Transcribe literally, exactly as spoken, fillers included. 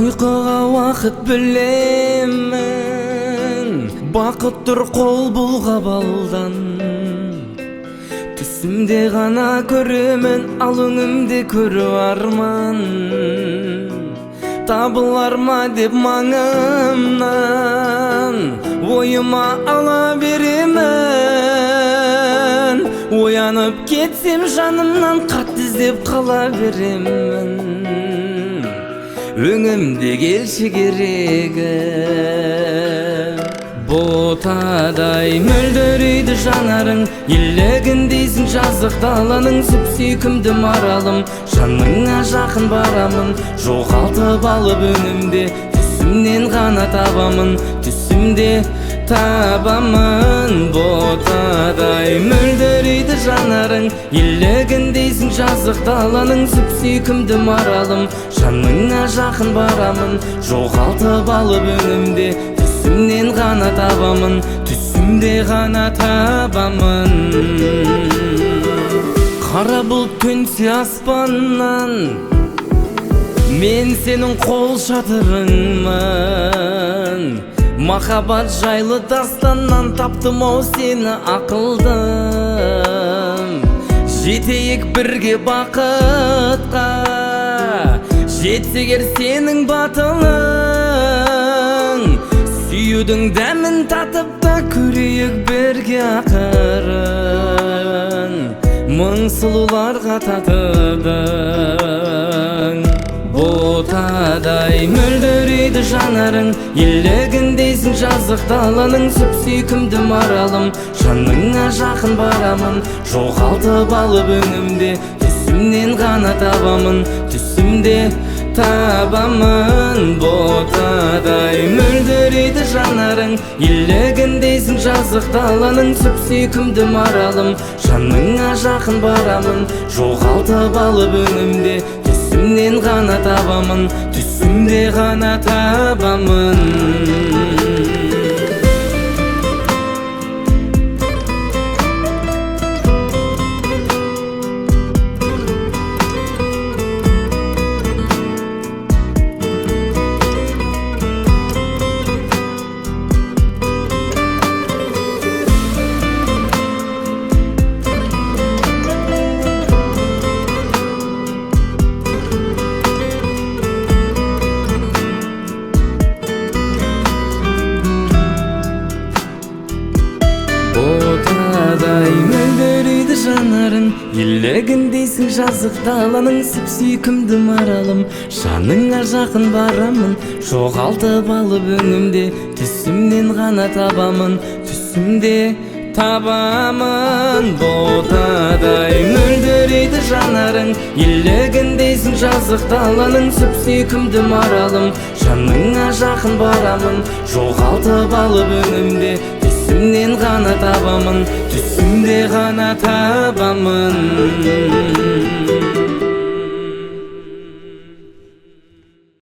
Uyquga vaqt bilemen, baqıttır qol bulga baldan. Түсімде ғана көрімен, ал өңімде көрі арман. Табылар ма деп маңымнан, ойыма ала беремен. Оянып кетсем жанымнан, қатты іздеп қала беремін. Өңімде келші керегі, ботадай мөлдірейді жанарың. Елегіндейсің жазық даланың, сүп-сүйкімді маралым. Жаныңа жақын барамын, жоғалтып алып өнімде. Түсімнен ғана табамын, түсімде табамын. Ботадай мөлдірейді жанарың, елегіндейсің жазық даланың, сүп-сүйкімді маралым. Жаныңа жақын барамын, жоғалтып алып өнімде. Түсімнен ғана табамын, түсімде ғана табамын. Қара бұлт төнсе аспаннан, мен сенің қол шатырыңмын. Махаббат жайлы дастаннан таптым ау сені ақылдым. Жетейік бірге бақытқа, жетсегер сенің батылың. Сүйудің дәмін татып та көрейік бірге ақырын. Мың сұлуларға татыдың. Ботадай мөлдірейді жанарың, елегіндейсің жазық даланың, сүп-сүйкімді маралым. Жаныңа жақын барамын, жоғалтып алып өнімде. Түсімнен ғана табамын, түсімде табамын. Ботадай мөлдірейді жанарың, елегіндейсің жазық даланың, сүп-сүйкімді маралым. Жаныңа жақын барамын, жоғалтып алып өнімде. Түсімнен ғана табамын, түсімде ғана табамын. Ботадай мөлдірейді жанарың, елегіндейсің жазық даланың, сүп-сүйкімді маралым. Жаныңа жақын барамын, жоғалтып алып өнімде. Түсімнен ғана табамын, түсімде табамын. Ботадай мөлдірейді жанарың, елегіндейсің жазық даланың, сүп-сүйкімді маралым. Жаныңа жақын барамын, жоғалтып алып өнімде. Түсімнен ғана табамын, түсімде ғана табамын.